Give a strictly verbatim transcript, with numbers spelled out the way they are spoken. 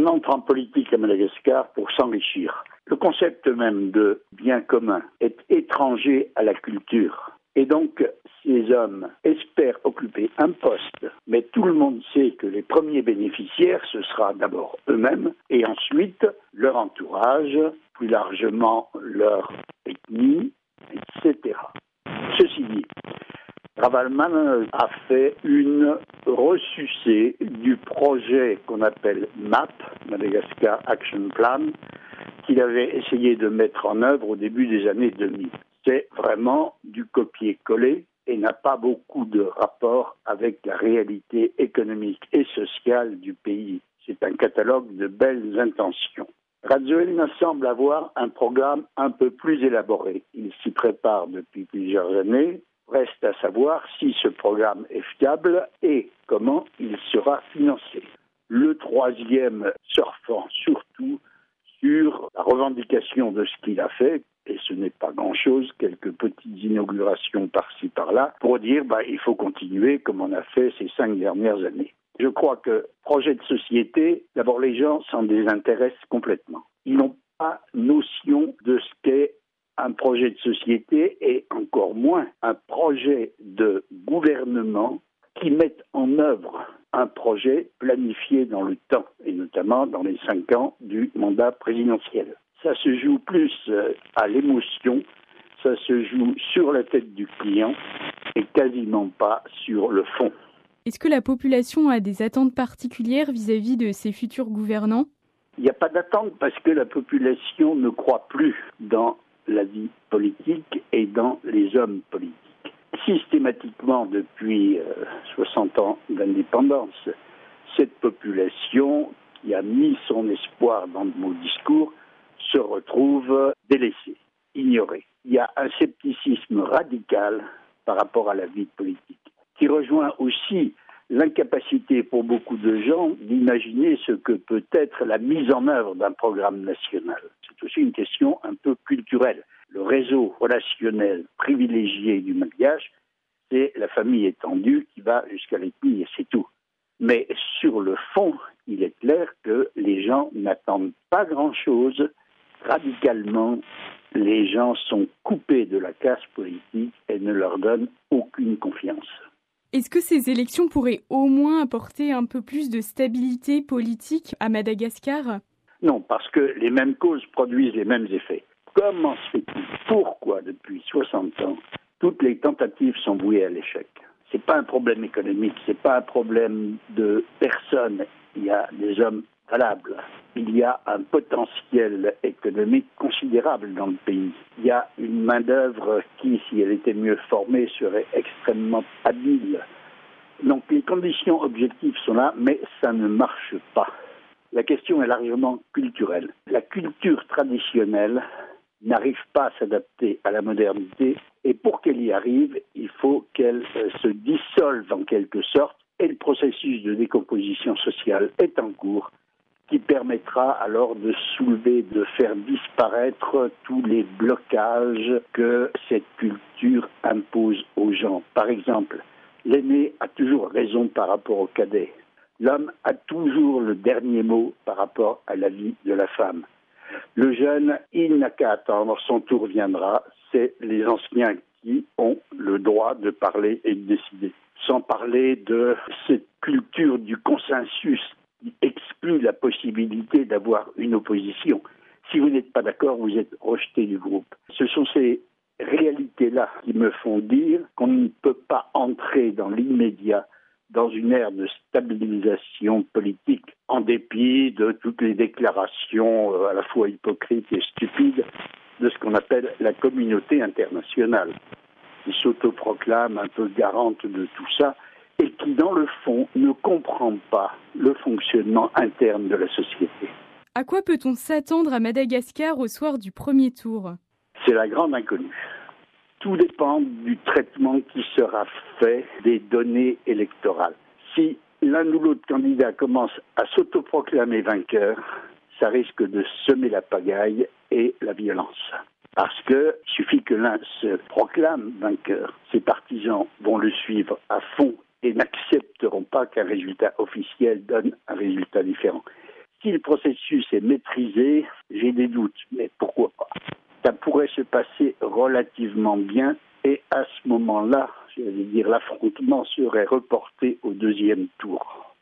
On entre en politique à Madagascar pour s'enrichir. Le concept même de bien commun est étranger à la culture. Et donc, ces hommes espèrent occuper un poste, mais tout le monde sait que les premiers bénéficiaires, ce sera d'abord eux-mêmes, et ensuite leur entourage, plus largement leur ethnie, et cetera. Ceci dit, Ravaloman a fait une ressucée du projet qu'on appelle M A P, Madagascar Action Plan, qu'il avait essayé de mettre en œuvre au début des années deux mille. C'est vraiment du copier-coller et n'a pas beaucoup de rapport avec la réalité économique et sociale du pays. C'est un catalogue de belles intentions. Rajoelina semble avoir un programme un peu plus élaboré. Il s'y prépare depuis plusieurs années. Reste à savoir si ce programme est fiable et comment il sera financé. Le troisième surfant surtout sur la revendication de ce qu'il a fait, et ce n'est pas grand-chose, quelques petites inaugurations par-ci par-là, pour dire bah, il faut continuer comme on a fait ces cinq dernières années. Je crois que projet de société, d'abord les gens s'en désintéressent complètement. Ils n'ont pas notion de ce qu'est un projet de société et encore moins un projet de gouvernement qui mette en œuvre un projet planifié dans le temps, et notamment dans les cinq ans du mandat présidentiel. Ça se joue plus à l'émotion, ça se joue sur la tête du client et quasiment pas sur le fond. Est-ce que la population a des attentes particulières vis-à-vis de ses futurs gouvernants ? Il n'y a pas d'attente parce que la population ne croit plus dans la vie politique et dans les hommes politiques. Systématiquement, depuis euh, soixante ans d'indépendance, cette population qui a mis son espoir dans de beaux discours se retrouve délaissée, ignorée. Il y a un scepticisme radical par rapport à la vie politique, qui rejoint aussi l'incapacité pour beaucoup de gens d'imaginer ce que peut être la mise en œuvre d'un programme national. C'est aussi une question un peu culturelle. Le réseau relationnel privilégié du malgache, c'est la famille étendue qui va jusqu'à l'ethnie et c'est tout. Mais sur le fond, il est clair que les gens n'attendent pas grand-chose. Radicalement, les gens sont coupés de la caste politique et ne leur donnent aucune confiance. Est-ce que ces élections pourraient au moins apporter un peu plus de stabilité politique à Madagascar ? Non, parce que les mêmes causes produisent les mêmes effets. Comment se fait-il ? Pourquoi, depuis soixante ans, toutes les tentatives sont vouées à l'échec ? Ce n'est pas un problème économique, ce n'est pas un problème de personnes. Il y a des hommes valables. Il y a un potentiel économique considérable dans le pays. Il y a une main-d'œuvre qui, si elle était mieux formée, serait extrêmement habile. Donc les conditions objectives sont là, mais ça ne marche pas. La question est largement culturelle. La culture traditionnelle n'arrive pas à s'adapter à la modernité et pour qu'elle y arrive, il faut qu'elle euh, se dissolve en quelque sorte et le processus de décomposition sociale est en cours qui permettra alors de soulever, de faire disparaître tous les blocages que cette culture impose aux gens. Par exemple, l'aîné a toujours raison par rapport au cadet. L'homme a toujours le dernier mot par rapport à la vie de la femme. Le jeune, il n'a qu'à attendre, son tour viendra. C'est les anciens qui ont le droit de parler et de décider. Sans parler de cette culture du consensus qui exclut la possibilité d'avoir une opposition. Si vous n'êtes pas d'accord, vous êtes rejeté du groupe. Ce sont ces réalités-là qui me font dire qu'on ne peut pas entrer dans l'immédiat dans une ère de stabilisation politique, en dépit de toutes les déclarations euh, à la fois hypocrites et stupides de ce qu'on appelle la communauté internationale, qui s'autoproclame un peu garante de tout ça, et qui, dans le fond, ne comprend pas le fonctionnement interne de la société. À quoi peut-on s'attendre à Madagascar au soir du premier tour ? C'est la grande inconnue. Tout dépend du traitement qui sera fait des données électorales. Si l'un ou l'autre candidat commence à s'autoproclamer vainqueur, ça risque de semer la pagaille et la violence. Parce que il suffit que l'un se proclame vainqueur, ses partisans vont le suivre à fond et n'accepteront pas qu'un résultat officiel donne un résultat différent. si le processus est maîtrisé, j'ai des doutes, mais pourquoi pas. Ça pourrait se passer relativement bien et à ce moment-là, je vais dire, l'affrontement serait reporté au deuxième tour.